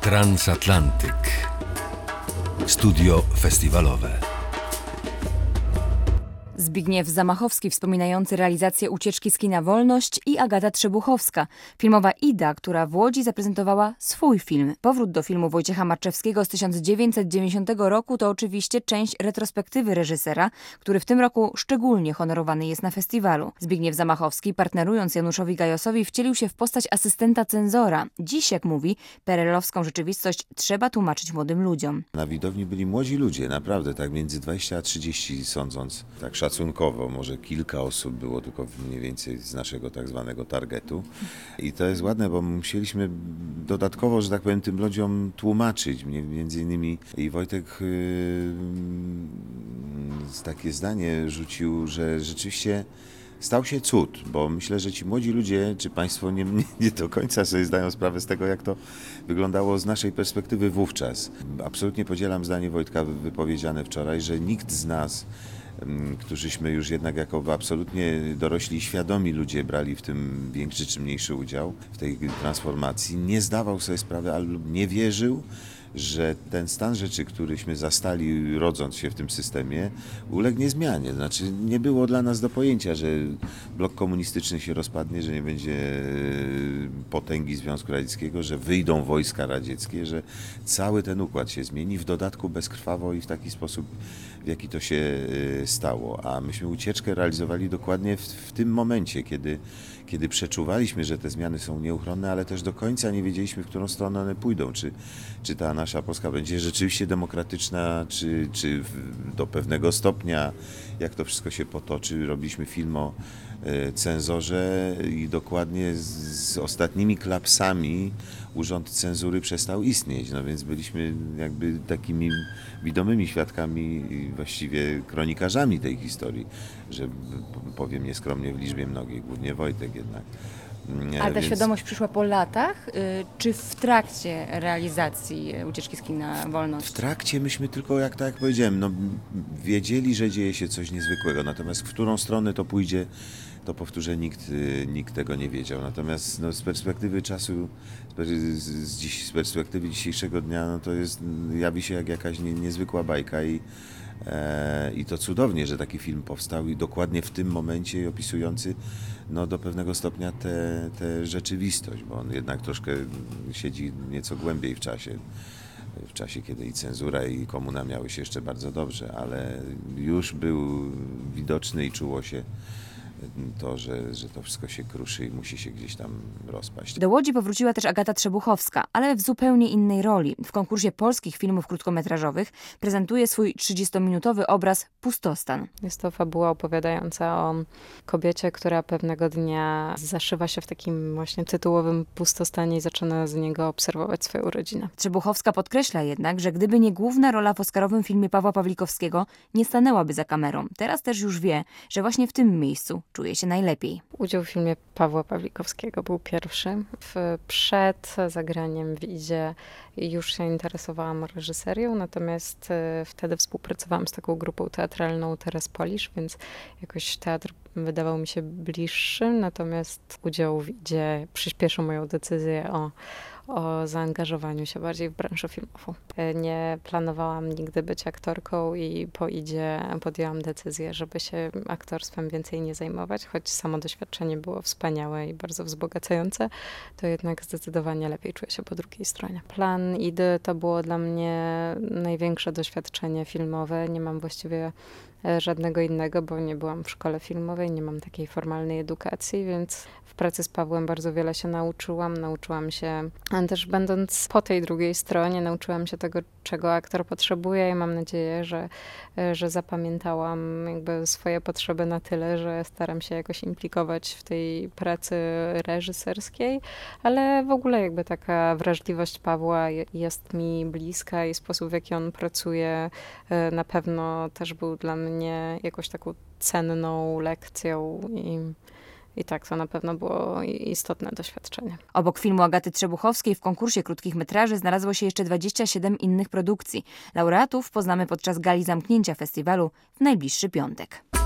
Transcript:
Transatlantyk. Studio festiwalowe. Zbigniew Zamachowski wspominający realizację ucieczki z kina Wolność i Agata Trzebuchowska, filmowa Ida, która w Łodzi zaprezentowała swój film. Powrót do filmu Wojciecha Marczewskiego z 1990 roku to oczywiście część retrospektywy reżysera, który w tym roku szczególnie honorowany jest na festiwalu. Zbigniew Zamachowski, partnerując Januszowi Gajosowi, wcielił się w postać asystenta cenzora. Dziś, jak mówi, perelowską rzeczywistość trzeba tłumaczyć młodym ludziom. Na widowni byli młodzi ludzie, naprawdę, tak między 20 a 30 sądząc, tak szacunkowo, może kilka osób było tylko mniej więcej z naszego tak zwanego targetu. I to jest ładne, bo musieliśmy dodatkowo, że tak powiem, tym ludziom tłumaczyć. Między innymi i Wojtek takie zdanie rzucił, że rzeczywiście stał się cud, bo myślę, że ci młodzi ludzie, czy państwo nie do końca sobie zdają sprawę z tego, jak to wyglądało z naszej perspektywy wówczas. Absolutnie podzielam zdanie Wojtka wypowiedziane wczoraj, że nikt z nas, którzyśmy już jednak jako absolutnie dorośli, świadomi ludzie brali w tym większy czy mniejszy udział w tej transformacji, nie zdawał sobie sprawy lub nie wierzył, że ten stan rzeczy, któryśmy zastali rodząc się w tym systemie, ulegnie zmianie. Znaczy nie było dla nas do pojęcia, że blok komunistyczny się rozpadnie, że nie będzie potęgi Związku Radzieckiego, że wyjdą wojska radzieckie, że cały ten układ się zmieni, w dodatku bezkrwawo i w taki sposób, w jaki to się stało. A myśmy ucieczkę realizowali dokładnie w tym momencie, kiedy przeczuwaliśmy, że te zmiany są nieuchronne, ale też do końca nie wiedzieliśmy, w którą stronę one pójdą. Czy ta nasza Polska będzie rzeczywiście demokratyczna, czy do pewnego stopnia, jak to wszystko się potoczy. Robiliśmy film o cenzorze i dokładnie z ostatnimi klapsami urząd cenzury przestał istnieć. No więc byliśmy jakby takimi widomymi świadkami i właściwie kronikarzami tej historii, że powiem nieskromnie w liczbie mnogiej, głównie Wojtek jednak. Ale ta świadomość przyszła po latach, czy w trakcie realizacji ucieczki z kina Wolność? W trakcie myśmy tylko, tak jak powiedziałem, no, wiedzieli, że dzieje się coś niezwykłego, natomiast w którą stronę to pójdzie, to powtórzę, nikt tego nie wiedział. Natomiast no, z perspektywy czasu, z perspektywy dzisiejszego dnia, no, to jawi się jak jakaś niezwykła bajka i to cudownie, że taki film powstał i dokładnie w tym momencie opisujący no, do pewnego stopnia tę rzeczywistość, bo on jednak troszkę siedzi nieco głębiej w czasie, kiedy i cenzura i komuna miały się jeszcze bardzo dobrze, ale już był widoczny i czuło się to, że to wszystko się kruszy i musi się gdzieś tam rozpaść. Do Łodzi powróciła też Agata Trzebuchowska, ale w zupełnie innej roli. W konkursie polskich filmów krótkometrażowych prezentuje swój 30-minutowy obraz Pustostan. Jest to fabuła opowiadająca o kobiecie, która pewnego dnia zaszywa się w takim właśnie tytułowym pustostanie i zaczyna z niego obserwować swoją rodzinę. Trzebuchowska podkreśla jednak, że gdyby nie główna rola w oscarowym filmie Pawła Pawlikowskiego, nie stanęłaby za kamerą. Teraz też już wie, że właśnie w tym miejscu czuje się najlepiej. Udział w filmie Pawła Pawlikowskiego był pierwszy. Przed zagraniem w Idzie już się interesowałam reżyserią, natomiast wtedy współpracowałam z taką grupą teatralną Teraz Polisz, więc jakoś teatr wydawał mi się bliższy, natomiast udział w Idzie przyspieszył moją decyzję o zaangażowaniu się bardziej w branżę filmową. Nie planowałam nigdy być aktorką i po Idzie podjęłam decyzję, żeby się aktorstwem więcej nie zajmować, choć samo doświadczenie było wspaniałe i bardzo wzbogacające, to jednak zdecydowanie lepiej czuję się po drugiej stronie. Plan Idy to było dla mnie największe doświadczenie filmowe. Nie mam właściwie żadnego innego, bo nie byłam w szkole filmowej, nie mam takiej formalnej edukacji, więc w pracy z Pawłem bardzo wiele się nauczyłam. Nauczyłam się, też będąc po tej drugiej stronie, nauczyłam się tego, czego aktor potrzebuje i mam nadzieję, że zapamiętałam jakby swoje potrzeby na tyle, że staram się jakoś implikować w tej pracy reżyserskiej, ale w ogóle jakby taka wrażliwość Pawła jest mi bliska i sposób, w jaki on pracuje, na pewno też był dla mnie jakoś taką cenną lekcją i tak, to na pewno było istotne doświadczenie. Obok filmu Agaty Trzebuchowskiej w konkursie krótkich metraży znalazło się jeszcze 27 innych produkcji. Laureatów poznamy podczas gali zamknięcia festiwalu w najbliższy piątek.